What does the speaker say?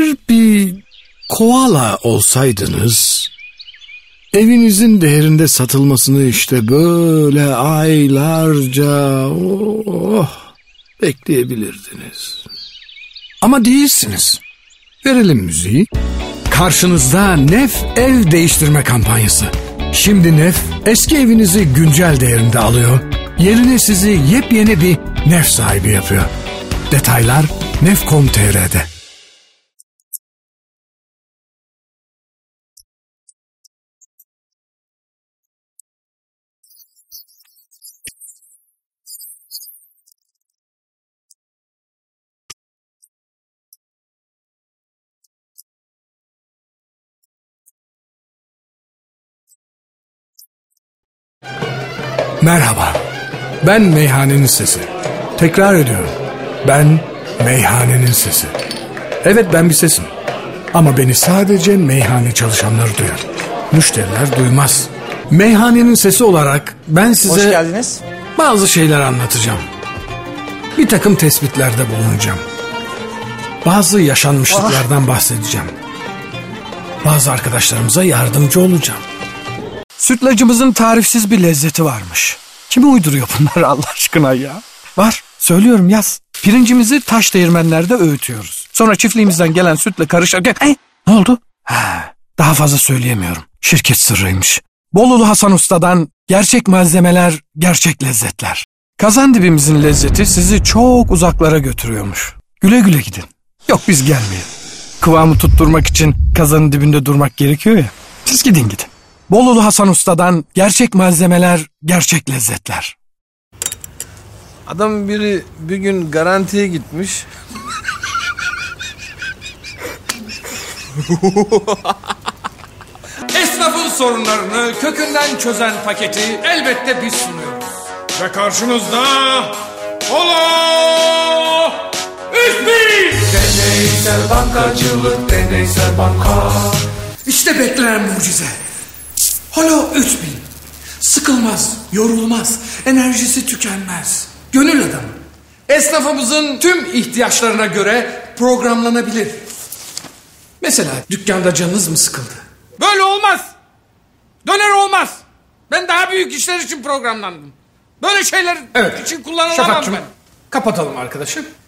Eğer bir koala olsaydınız, evinizin değerinde satılmasını işte böyle aylarca bekleyebilirdiniz. Ama değilsiniz. Verelim müziği. Karşınızda Nef ev değiştirme kampanyası. Şimdi Nef eski evinizi güncel değerinde alıyor. Yerine sizi yepyeni bir Nef sahibi yapıyor. Detaylar nef.com.tr'de. Merhaba, ben meyhanenin sesi. Tekrar ediyorum, ben meyhanenin sesi. Evet, ben bir sesim. Ama beni sadece meyhane çalışanları duyar. Müşteriler duymaz. Meyhanenin sesi olarak ben size... Hoş geldiniz. Bazı şeyler anlatacağım. Bir takım tespitlerde bulunacağım. Bazı yaşanmışlıklardan bahsedeceğim. Bazı arkadaşlarımıza yardımcı olacağım. Sütlacımızın tarifsiz bir lezzeti varmış. Kim uyduruyor bunları Allah aşkına ya? Var, söylüyorum, yaz. Pirincimizi taş değirmenlerde öğütüyoruz. Sonra çiftliğimizden gelen sütle karışırken... Ne oldu? Daha fazla söyleyemiyorum. Şirket sırrıymış. Bolulu Hasan Usta'dan gerçek malzemeler, gerçek lezzetler. Kazandibimizin lezzeti sizi çok uzaklara götürüyormuş. Güle güle gidin. Yok, biz gelmeyelim. Kıvamı tutturmak için kazanın dibinde durmak gerekiyor ya. Siz gidin. Bolulu Hasan Usta'dan gerçek malzemeler, gerçek lezzetler. Adam biri bir gün garantiye gitmiş. Esnafın sorunlarını kökünden çözen paketi elbette biz sunuyoruz. Ve karşınızda Holo 3000! Deneysel bankacılık, deneysel banka. İşte beklenen mucize. Holo 3000. Sıkılmaz, yorulmaz, enerjisi tükenmez. Gönül adamı. Esnafımızın tüm ihtiyaçlarına göre programlanabilir. Mesela dükkanda canınız mı sıkıldı? Böyle olmaz. Döner olmaz. Ben daha büyük işler için programlandım. Böyle şeyler için kullanılamam ben. Kapatalım arkadaşım.